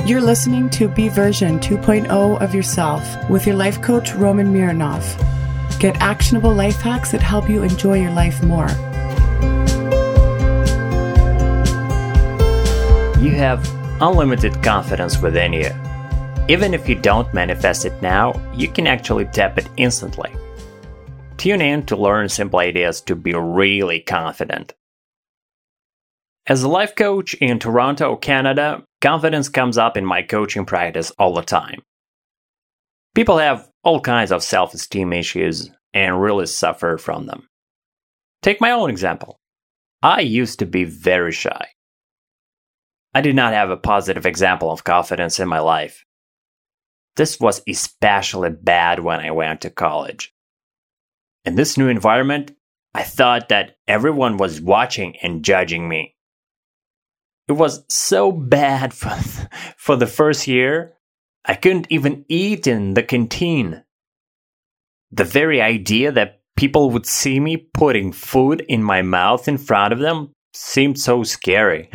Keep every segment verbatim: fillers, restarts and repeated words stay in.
You're listening to Be Version two point oh of yourself with your life coach, Roman Mironov. Get actionable life hacks that help you enjoy your life more. You have unlimited confidence within you. Even if you don't manifest it now, you can actually tap it instantly. Tune in to learn simple ideas to be really confident. As a life coach in Toronto, Canada, confidence comes up in my coaching practice all the time. People have all kinds of self-esteem issues and really suffer from them. Take my own example. I used to be very shy. I did not have a positive example of confidence in my life. This was especially bad when I went to college. In this new environment, I thought that everyone was watching and judging me. It was so bad for, for the first year, I couldn't even eat in the canteen. The very idea that people would see me putting food in my mouth in front of them seemed so scary.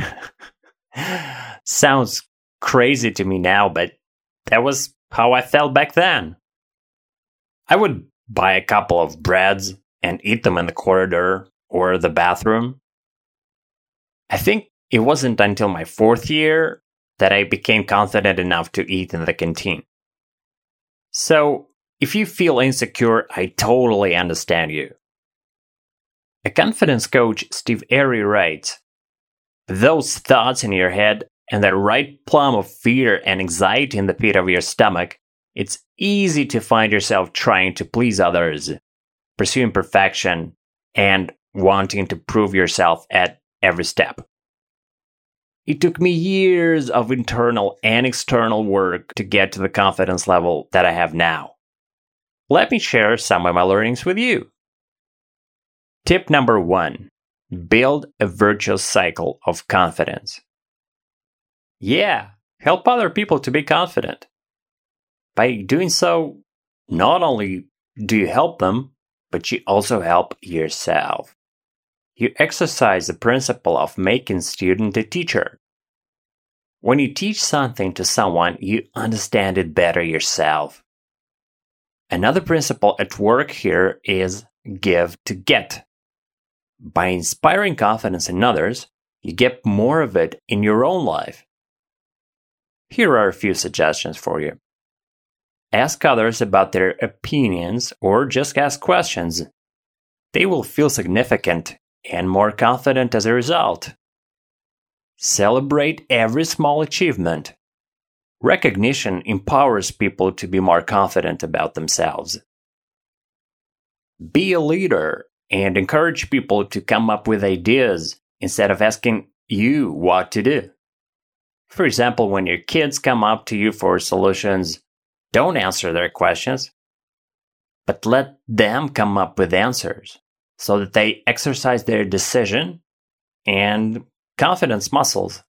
Sounds crazy to me now, but that was how I felt back then. I would buy a couple of breads and eat them in the corridor or the bathroom. I think it wasn't until my fourth year that I became confident enough to eat in the canteen. So, if you feel insecure, I totally understand you. A confidence coach, Steve Airy, writes, "Those thoughts in your head and that right plum of fear and anxiety in the pit of your stomach, it's easy to find yourself trying to please others, pursuing perfection, and wanting to prove yourself at every step. It took me years of internal and external work to get to the confidence level that I have now. Let me share some of my learnings with you. Tip number one, build a virtuous cycle of confidence. Yeah, help other people to be confident. By doing so, not only do you help them, but you also help yourself. You exercise the principle of making student a teacher. When you teach something to someone, you understand it better yourself. Another principle at work here is give to get. By inspiring confidence in others, you get more of it in your own life. Here are a few suggestions for you. Ask others about their opinions or just ask questions. They will feel significant and more confident as a result. Celebrate every small achievement. Recognition empowers people to be more confident about themselves. Be a leader and encourage people to come up with ideas instead of asking you what to do. For example, when your kids come up to you for solutions, don't answer their questions, but let them come up with answers so that they exercise their decision and confidence muscles.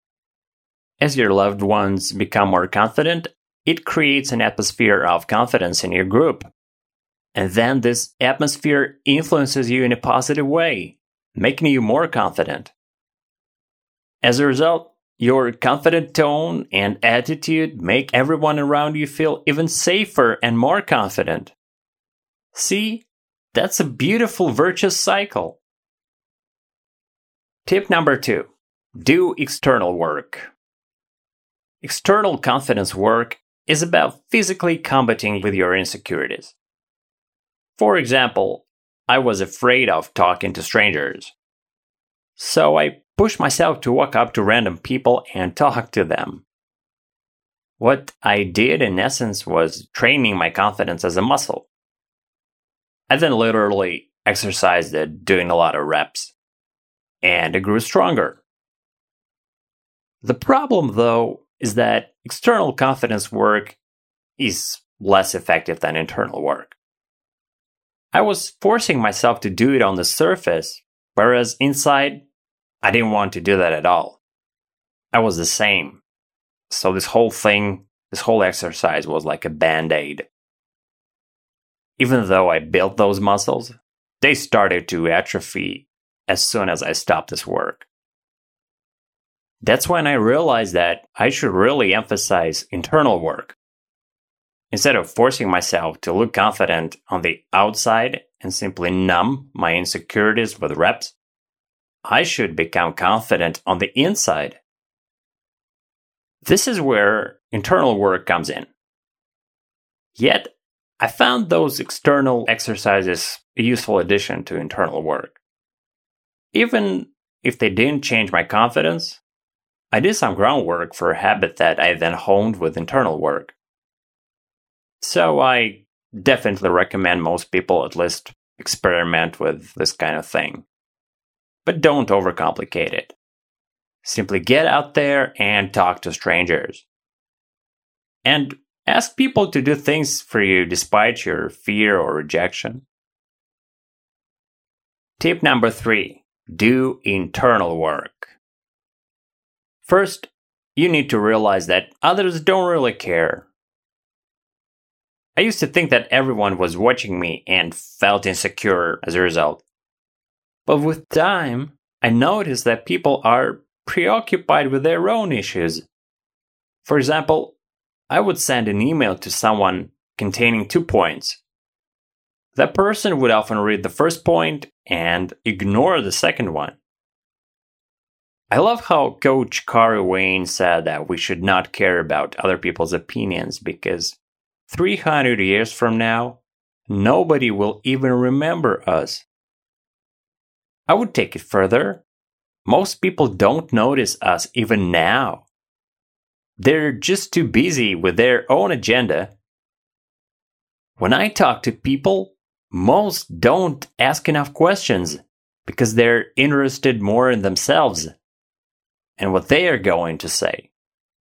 As your loved ones become more confident, it creates an atmosphere of confidence in your group. And then this atmosphere influences you in a positive way, making you more confident. As a result, your confident tone and attitude make everyone around you feel even safer and more confident. See, that's a beautiful virtuous cycle. Tip number two, do external work. External confidence work is about physically combating with your insecurities. For example, I was afraid of talking to strangers. So I pushed myself to walk up to random people and talk to them. What I did in essence was training my confidence as a muscle. I then literally exercised it doing a lot of reps. And it grew stronger. The problem, though, is that external confidence work is less effective than internal work. I was forcing myself to do it on the surface, whereas inside, I didn't want to do that at all. I was the same. So this whole thing, this whole exercise was like a band-aid. Even though I built those muscles, they started to atrophy as soon as I stopped this work. That's when I realized that I should really emphasize internal work. Instead of forcing myself to look confident on the outside and simply numb my insecurities with reps, I should become confident on the inside. This is where internal work comes in. Yet, I found those external exercises a useful addition to internal work. Even if they didn't change my confidence, I did some groundwork for a habit that I then honed with internal work. So I definitely recommend most people at least experiment with this kind of thing. But don't overcomplicate it. Simply get out there and talk to strangers. And ask people to do things for you despite your fear or rejection. Tip number three, do internal work. First, you need to realize that others don't really care. I used to think that everyone was watching me and felt insecure as a result. But with time, I noticed that people are preoccupied with their own issues. For example, I would send an email to someone containing two points. That person would often read the first point and ignore the second one. I love how Coach Kari Wayne said that we should not care about other people's opinions because three hundred years from now, nobody will even remember us. I would take it further. Most people don't notice us even now. They're just too busy with their own agenda. When I talk to people, most don't ask enough questions because they're interested more in themselves and what they are going to say.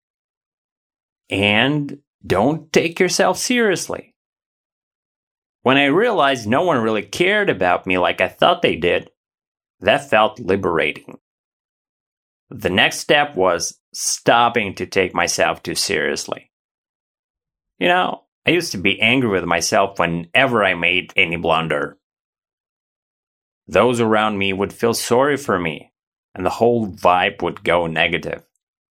And don't take yourself seriously. When I realized no one really cared about me like I thought they did, that felt liberating. The next step was stopping to take myself too seriously. You know, I used to be angry with myself whenever I made any blunder. Those around me would feel sorry for me, and the whole vibe would go negative.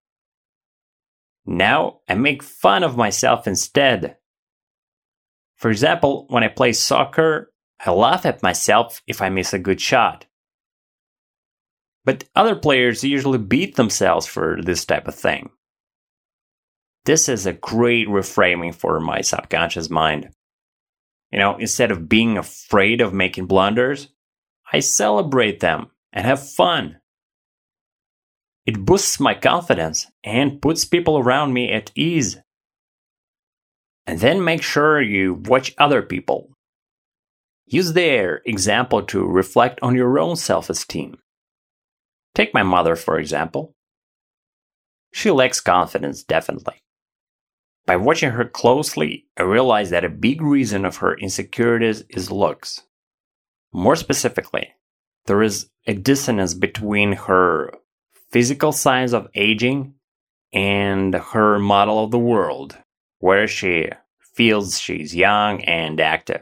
Now I make fun of myself instead. For example, when I play soccer, I laugh at myself if I miss a good shot. But other players usually beat themselves for this type of thing. This is a great reframing for my subconscious mind. You know, instead of being afraid of making blunders, I celebrate them and have fun. It boosts my confidence and puts people around me at ease. And then make sure you watch other people. Use their example to reflect on your own self-esteem. Take my mother, for example. She lacks confidence, definitely. By watching her closely, I realized that a big reason of her insecurities is looks. More specifically, there is a dissonance between her physical signs of aging and her model of the world, where she feels she's young and active.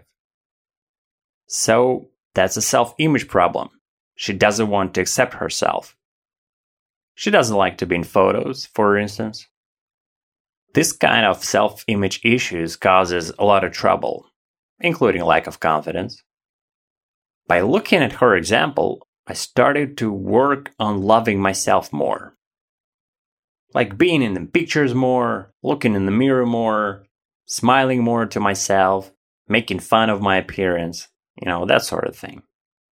So that's a self-image problem. She doesn't want to accept herself. She doesn't like to be in photos, for instance. This kind of self-image issues causes a lot of trouble, including lack of confidence. By looking at her example, I started to work on loving myself more. Like being in the pictures more, looking in the mirror more, smiling more to myself, making fun of my appearance, you know, that sort of thing.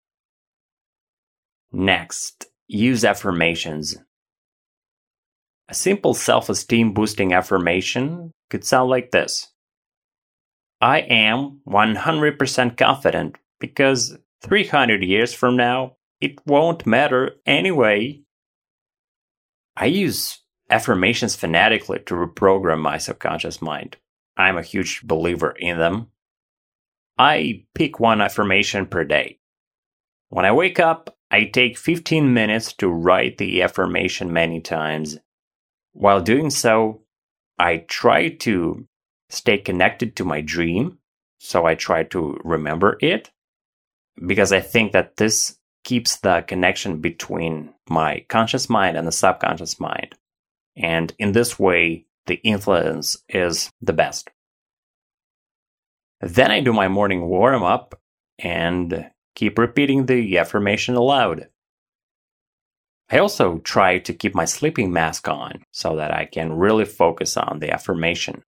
Next, use affirmations. A simple self-esteem boosting affirmation could sound like this. I am one hundred percent confident because three hundred years from now, it won't matter anyway. I use affirmations fanatically to reprogram my subconscious mind. I'm a huge believer in them. I pick one affirmation per day. When I wake up, I take fifteen minutes to write the affirmation many times. While doing so, I try to stay connected to my dream, so I try to remember it, because I think that this keeps the connection between my conscious mind and the subconscious mind. And in this way, the influence is the best. Then I do my morning warm-up and keep repeating the affirmation aloud. I also try to keep my sleeping mask on so that I can really focus on the affirmation.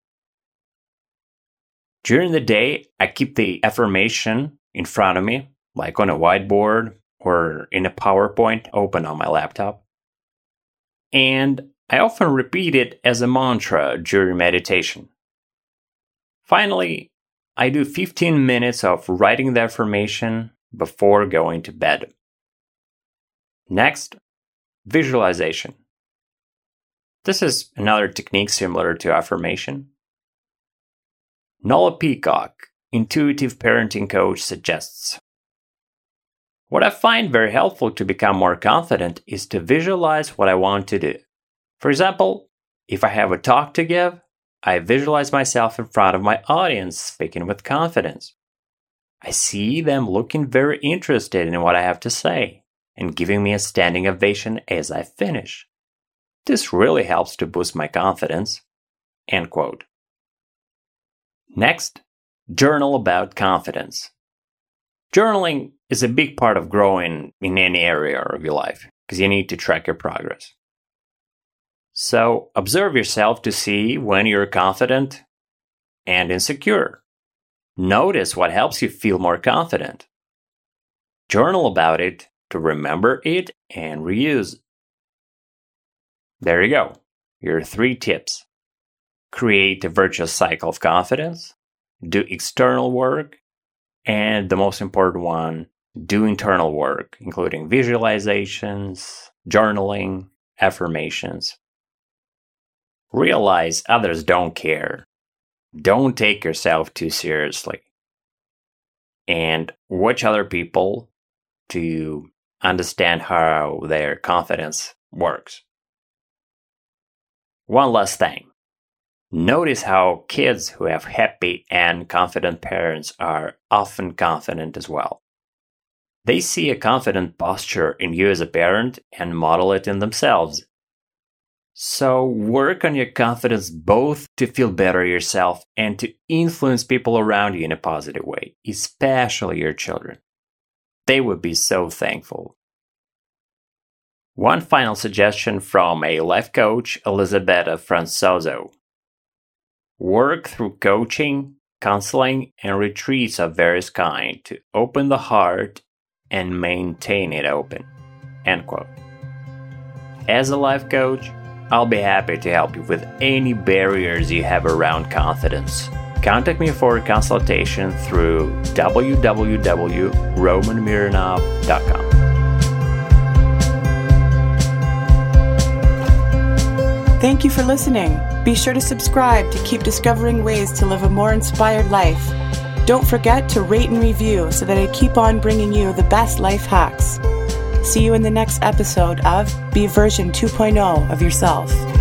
During the day, I keep the affirmation in front of me, like on a whiteboard or in a PowerPoint open on my laptop. And I often repeat it as a mantra during meditation. Finally, I do fifteen minutes of writing the affirmation before going to bed. Next, visualization. This is another technique similar to affirmation. Nola Peacock, intuitive parenting coach, suggests, what I find very helpful to become more confident is to visualize what I want to do. For example, if I have a talk to give, I visualize myself in front of my audience speaking with confidence. I see them looking very interested in what I have to say and giving me a standing ovation as I finish. This really helps to boost my confidence. End quote. Next, journal about confidence. Journaling is a big part of growing in any area of your life because you need to track your progress. So observe yourself to see when you're confident and insecure. Notice what helps you feel more confident. Journal about it to remember it and reuse. There you go. Your three tips. Create a virtuous cycle of confidence. Do external work. And the most important one, do internal work, including visualizations, journaling, affirmations. Realize others don't care. Don't take yourself too seriously. And watch other people to understand how their confidence works. One last thing. Notice how kids who have happy and confident parents are often confident as well. They see a confident posture in you as a parent and model it in themselves. So work on your confidence both to feel better yourself and to influence people around you in a positive way, especially your children. They would be so thankful. One final suggestion from a life coach, Elisabetta Franzoso. Work through coaching, counseling, and retreats of various kinds to open the heart and maintain it open. End quote. As a life coach, I'll be happy to help you with any barriers you have around confidence. Contact me for a consultation through w w w dot roman mironov dot com. Thank you for listening. Be sure to subscribe to keep discovering ways to live a more inspired life. Don't forget to rate and review so that I keep on bringing you the best life hacks. See you in the next episode of Be Version two point oh of Yourself.